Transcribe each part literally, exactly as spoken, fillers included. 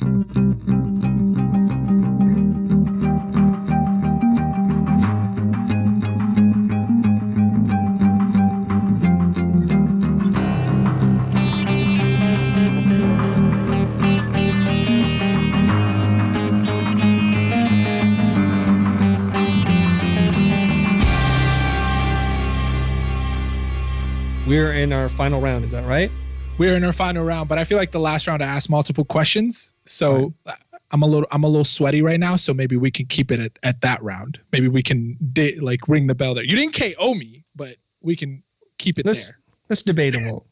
We're in our final round. Is that right? We're in our final round, but I feel like the last round I asked multiple questions. So Fine. I'm a little, I'm a little sweaty right now. So maybe we can keep it at, at that round. Maybe we can de- like ring the bell there. You didn't K O me, but we can keep it that's, there. That's debatable.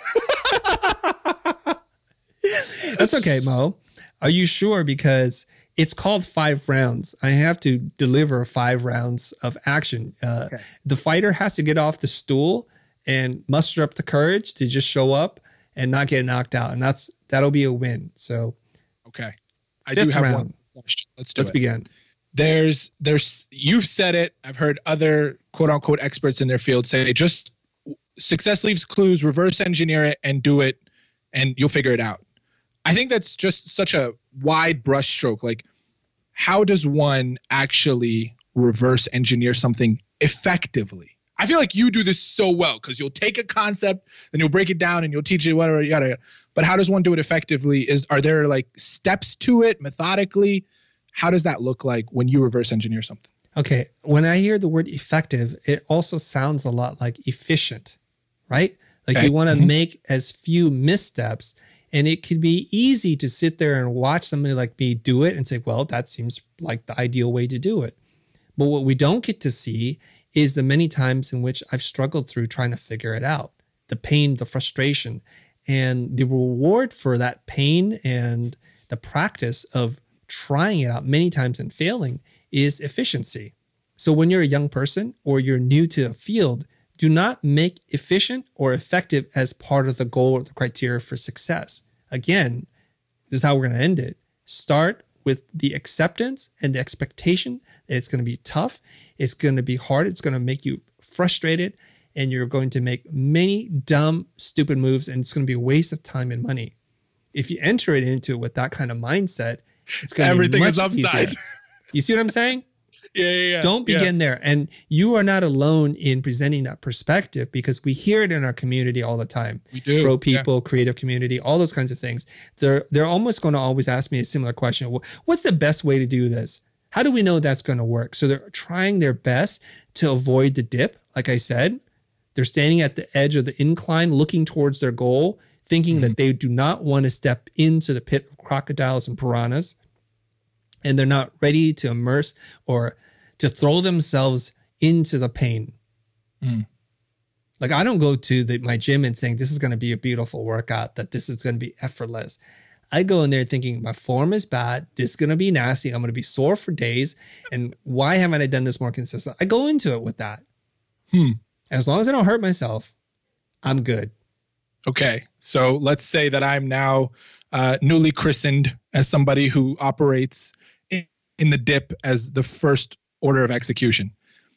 That's okay, Mo. Are you sure? Because it's called five rounds. I have to deliver five rounds of action. Uh, okay. The fighter has to get off the stool and muster up the courage to just show up and not get knocked out. And that's, that'll be a win. So, okay. I do have round. one question. Let's do Let's it. begin. There's, there's, you've said it. I've heard other quote unquote experts in their field say just success leaves clues, reverse engineer it and do it and you'll figure it out. I think that's just such a wide brushstroke. Like, how does one actually reverse engineer something effectively? I feel like you do this so well because you'll take a concept, then you'll break it down and you'll teach it whatever you gotta. But how does one do it effectively? Is are there like steps to it methodically? How does that look like when you reverse engineer something? Okay, when I hear the word effective, it also sounds a lot like efficient, right? Like okay. you want to mm-hmm. make as few missteps, and it can be easy to sit there and watch somebody like me do it and say, well, that seems like the ideal way to do it. But what we don't get to see is the many times in which I've struggled through trying to figure it out, the pain, the frustration, and the reward for that pain and the practice of trying it out many times and failing is efficiency. So when you're a young person or you're new to a field, do not make efficient or effective as part of the goal or the criteria for success. Again, this is how we're going to end it. Start with the acceptance and the expectation that it's going to be tough. It's going to be hard. It's going to make you frustrated and you're going to make many dumb, stupid moves and it's going to be a waste of time and money. If you enter it into it with that kind of mindset, it's going to Everything be much is upside. easier. You see what I'm saying? Yeah, yeah, yeah. Don't begin yeah. there. And you are not alone in presenting that perspective because we hear it in our community all the time. We do. Pro people, yeah. creative community, all those kinds of things. They're, they're almost going to always ask me a similar question. What's the best way to do this? How do we know that's going to work? So they're trying their best to avoid the dip. Like I said, they're standing at the edge of the incline, looking towards their goal, thinking mm-hmm. that they do not want to step into the pit of crocodiles and piranhas. And they're not ready to immerse or to throw themselves into the pain. Mm. Like I don't go to the, my gym and saying, this is going to be a beautiful workout, that this is going to be effortless. I go in there thinking my form is bad. This is going to be nasty. I'm going to be sore for days. And why haven't I done this more consistent? I go into it with that. Hmm. As long as I don't hurt myself, I'm good. Okay. So let's say that I'm now uh, newly christened as somebody who operates in, in the dip as the first order of execution.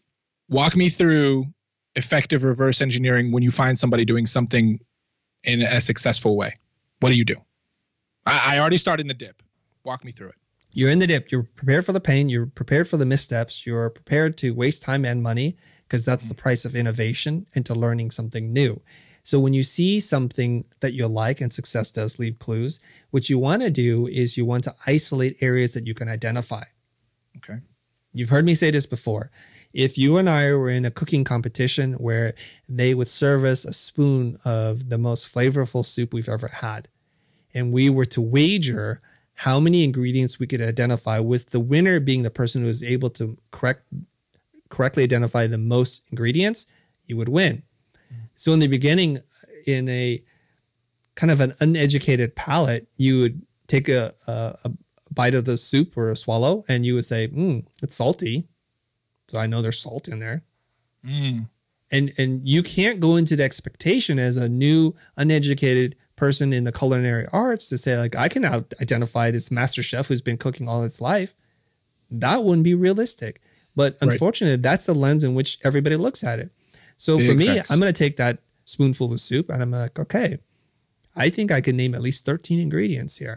Walk me through effective reverse engineering when you find somebody doing something in a successful way. What do you do? I, I already started in the dip. Walk me through it. You're in the dip. You're prepared for the pain. You're prepared for the missteps. You're prepared to waste time and money because that's mm-hmm. the price of innovation into learning something new. So when you see something that you like, and success does leave clues, what you want to do is you want to isolate areas that you can identify. Okay. You've heard me say this before. If you and I were in a cooking competition where they would serve us a spoon of the most flavorful soup we've ever had, and we were to wager how many ingredients we could identify, with the winner being the person who is able to correct, correctly identify the most ingredients, you would win. So in the beginning, in a kind of an uneducated palate, you would take a, a, a bite of the soup or a swallow and you would say, mm, it's salty. So I know there's salt in there. Mm. And, and you can't go into the expectation as a new uneducated person in the culinary arts to say, like, I can out- identify this master chef who's been cooking all his life. That wouldn't be realistic. But unfortunately, right. that's the lens in which everybody looks at it. So Big for me, cracks. I'm going to take that spoonful of soup and I'm like, okay, I think I can name at least thirteen ingredients here.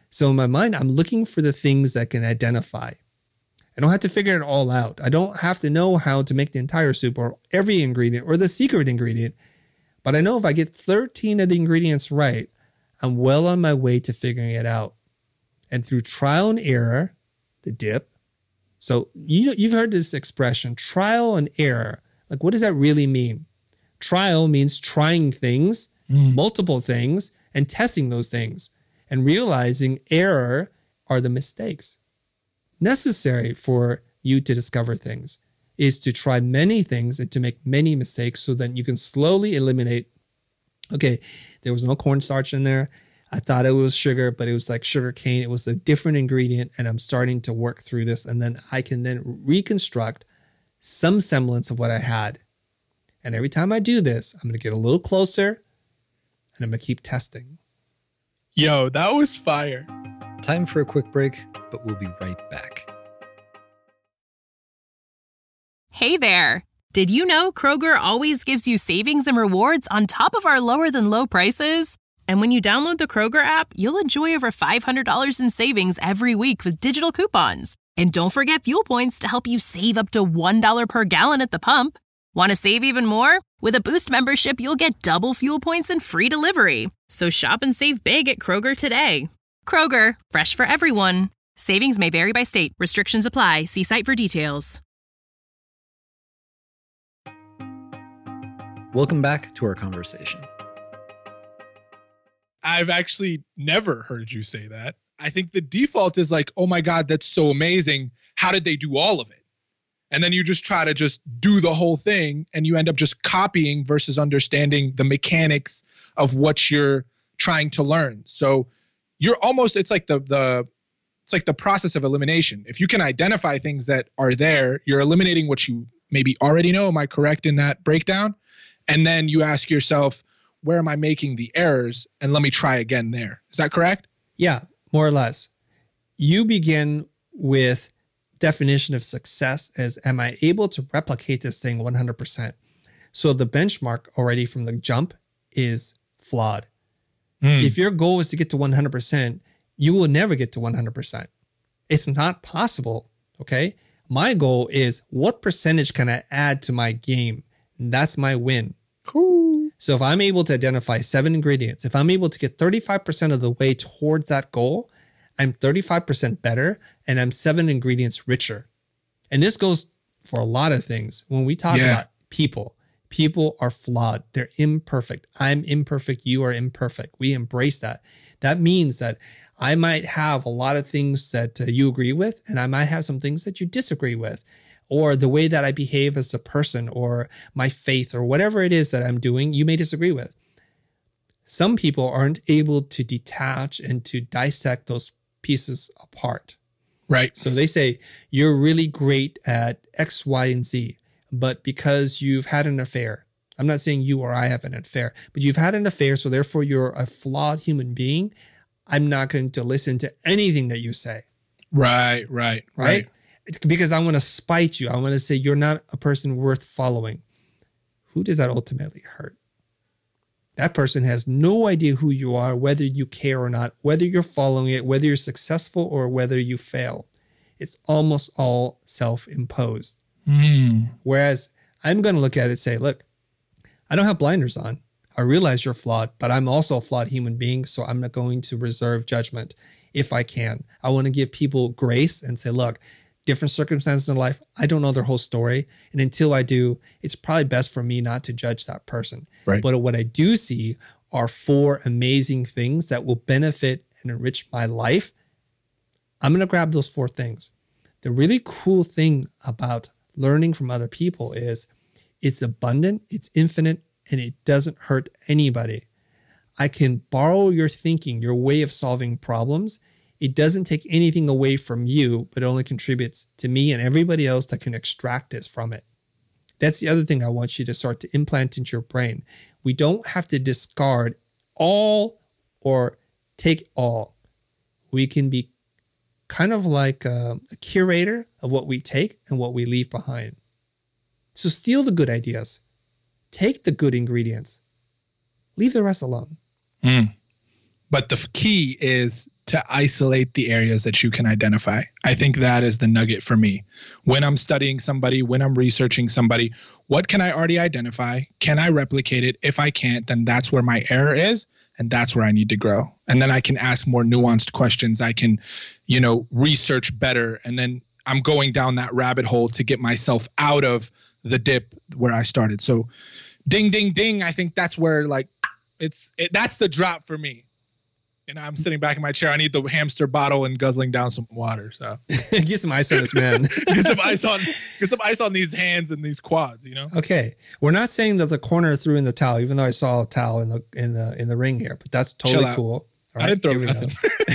So in my mind, I'm looking for the things that can identify. I don't have to figure it all out. I don't have to know how to make the entire soup or every ingredient or the secret ingredient. But I know if I get thirteen of the ingredients right, I'm well on my way to figuring it out. And through trial and error, the dip. So you, you've heard this expression, trial and error. Like, what does that really mean? Trial means trying things, mm. multiple things, and testing those things. And realizing error are the mistakes. Necessary for you to discover things is to try many things and to make many mistakes so that you can slowly eliminate, okay, there was no cornstarch in there. I thought it was sugar, but it was like sugar cane. It was a different ingredient, and I'm starting to work through this. And then I can then reconstruct some semblance of what I had. And every time I do this, I'm going to get a little closer, and I'm going to keep testing. Yo, that was fire. Time for a quick break, but we'll be right back. Hey there. Did you know Kroger always gives you savings and rewards on top of our lower than low prices? And when you download the Kroger app, you'll enjoy over five hundred dollars in savings every week with digital coupons. And don't forget fuel points to help you save up to one dollar per gallon at the pump. Want to save even more? With a Boost membership, you'll get double fuel points and free delivery. So shop and save big at Kroger today. Kroger, fresh for everyone. Savings may vary by state. Restrictions apply. See site for details. Welcome back to our conversation. I've actually never heard you say that. I think the default is like, oh my God, that's so amazing. How did they do all of it? And then you just try to just do the whole thing, and you end up just copying versus understanding the mechanics of what you're trying to learn. So you're almost, it's like the the it's like the process of elimination. If you can identify things that are there, you're eliminating what you maybe already know. Am I correct in that breakdown? And then you ask yourself, where am I making the errors? And let me try again there. Is that correct? Yeah, more or less. You begin with definition of success as, am I able to replicate this thing one hundred percent? So the benchmark already from the jump is flawed. Mm. If your goal is to get to one hundred percent, you will never get to one hundred percent. It's not possible, okay? My goal is, what percentage can I add to my game? That's my win. Cool. So if I'm able to identify seven ingredients, if I'm able to get thirty-five percent of the way towards that goal, I'm thirty-five percent better and I'm seven ingredients richer. And this goes for a lot of things. When we talk yeah. about people, people are flawed. They're imperfect. I'm imperfect. You are imperfect. We embrace that. That means that I might have a lot of things that uh, you agree with, and I might have some things that you disagree with, or the way that I behave as a person, or my faith, or whatever it is that I'm doing, you may disagree with. Some people aren't able to detach and to dissect those pieces apart. Right. So they say, you're really great at X, Y, and Z, but because you've had an affair, I'm not saying you or I have an affair, but you've had an affair, so therefore you're a flawed human being. I'm not going to listen to anything that you say. Right, right, right. right. Because I want to spite you. I want to say you're not a person worth following. Who does that ultimately hurt? That person has no idea who you are, whether you care or not, whether you're following it, whether you're successful or whether you fail. It's almost all self-imposed. Mm. Whereas I'm going to look at it and say, look, I don't have blinders on. I realize you're flawed, but I'm also a flawed human being, so I'm not going to reserve judgment if I can. I want to give people grace and say, look, different circumstances in life, I don't know their whole story. And until I do, it's probably best for me not to judge that person. Right. But what I do see are four amazing things that will benefit and enrich my life. I'm going to grab those four things. The really cool thing about learning from other people is it's abundant, it's infinite, and it doesn't hurt anybody. I can borrow your thinking, your way of solving problems. It doesn't take anything away from you, but it only contributes to me and everybody else that can extract this from it. That's the other thing I want you to start to implant into your brain. We don't have to discard all or take all. We can be kind of like a, a curator of what we take and what we leave behind. So steal the good ideas. Take the good ingredients. Leave the rest alone. Mm. But the key is to isolate the areas that you can identify. I think that is the nugget for me. When I'm studying somebody, when I'm researching somebody, what can I already identify? Can I replicate it? If I can't, then that's where my error is. And that's where I need to grow. And then I can ask more nuanced questions. I can, you know, research better. And then I'm going down that rabbit hole to get myself out of the dip where I started. So ding, ding, ding. I think that's where like it's, it, that's the drop for me. And I'm sitting back in my chair. I need the hamster bottle and guzzling down some water. So get some ice on this, man. get some ice on, get some ice on these hands and these quads. You know. Okay, we're not saying that the corner threw in the towel, even though I saw a towel in the in the in the ring here. But that's totally cool. All right, I didn't throw nothing.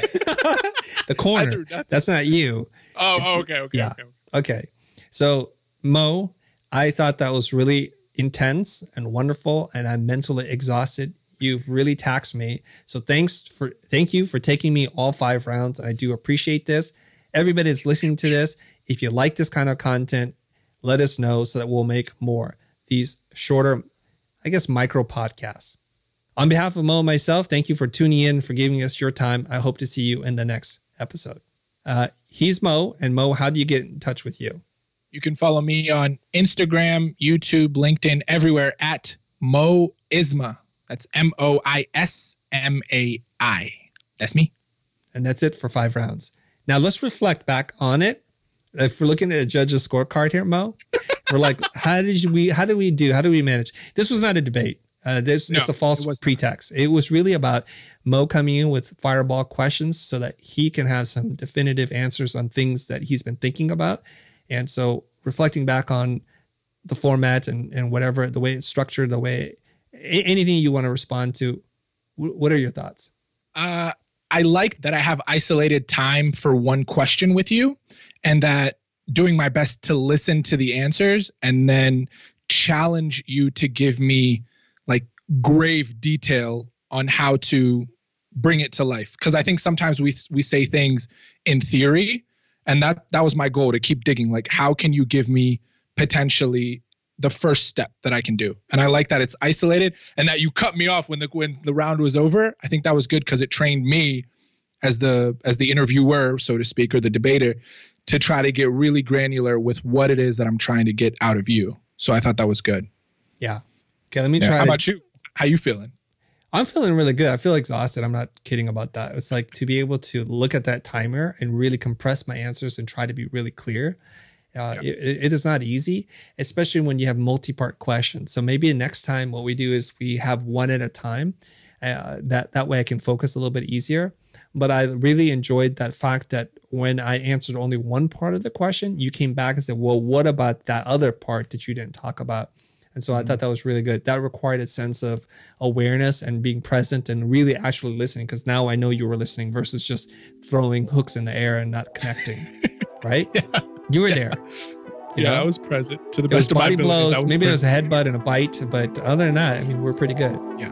The corner. That's not you. Oh, oh okay, okay, yeah. okay. Okay. So Mo, I thought that was really intense and wonderful, and I'm mentally exhausted. You've really taxed me. So thanks for, thank you for taking me all five rounds. I do appreciate this. Everybody is listening to this. If you like this kind of content, let us know so that we'll make more. These shorter, I guess, micro podcasts. On behalf of Mo and myself, thank you for tuning in, for giving us your time. I hope to see you in the next episode. Uh, he's Mo. And Mo, how do you get in touch with you? You can follow me on Instagram, YouTube, LinkedIn, everywhere at Mo Isma. That's M O I S M A I. That's me. And that's it for five rounds. Now let's reflect back on it. If we're looking at a judge's scorecard here, Mo, we're like, how did we, how do we do? How do we manage? This was not a debate. Uh, this, no, it's a false it pretext. It was really about Mo coming in with fireball questions so that he can have some definitive answers on things that he's been thinking about. And so reflecting back on the format and, and whatever, the way it's structured, the way anything you want to respond to, what are your thoughts? Uh, I like that I have isolated time for one question with you, and that doing my best to listen to the answers and then challenge you to give me like grave detail on how to bring it to life. Because I think sometimes we we say things in theory, and that that was my goal, to keep digging. Like, how can you give me potentially the first step that I can do? And I like that it's isolated and that you cut me off when the when the round was over. I think that was good because it trained me as the as the interviewer, so to speak, or the debater, to try to get really granular with what it is that I'm trying to get out of you. So I thought that was good. Yeah. Okay, let me yeah. try. How to, about you? How you feeling? I'm feeling really good. I feel exhausted. I'm not kidding about that. It's like to be able to look at that timer and really compress my answers and try to be really clear. Uh, yep. it, it is not easy, especially when you have multi-part questions. So maybe next time what we do is we have one at a time. Uh, that, that way I can focus a little bit easier. But I really enjoyed that fact that when I answered only one part of the question, you came back and said, well, what about that other part that you didn't talk about? And so mm-hmm. I thought that was really good. That required a sense of awareness and being present and really actually listening, because now I know you were listening versus just throwing hooks in the air and not connecting, right? Yeah. You were there. You yeah, know? I was present to the it best of my body abilities. blows. Maybe there's a headbutt and a bite, but other than that, I mean, we're pretty good. Yeah.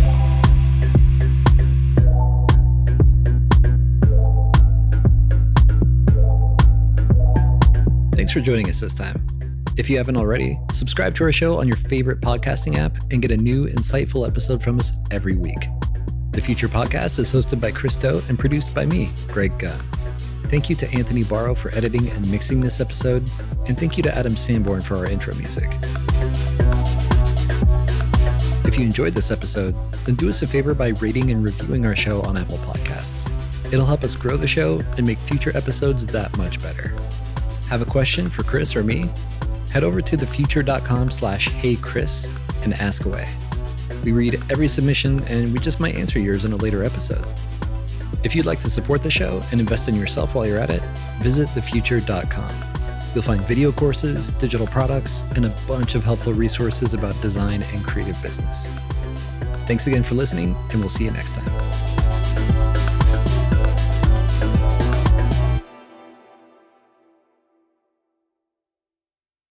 Thanks for joining us this time. If you haven't already, subscribe to our show on your favorite podcasting app and get a new, insightful episode from us every week. The Future Podcast is hosted by Chris Do and produced by me, Greg Gunn. Thank you to Anthony Barrow for editing and mixing this episode, and thank you to Adam Sanborn for our intro music. If you enjoyed this episode, then do us a favor by rating and reviewing our show on Apple Podcasts. It'll help us grow the show and make future episodes that much better. Have a question for Chris or me? Head over to thefuture.com slash hey Chris and ask away. We read every submission and we just might answer yours in a later episode. If you'd like to support the show and invest in yourself while you're at it, visit the future dot com. You'll find video courses, digital products, and a bunch of helpful resources about design and creative business. Thanks again for listening, and we'll see you next time.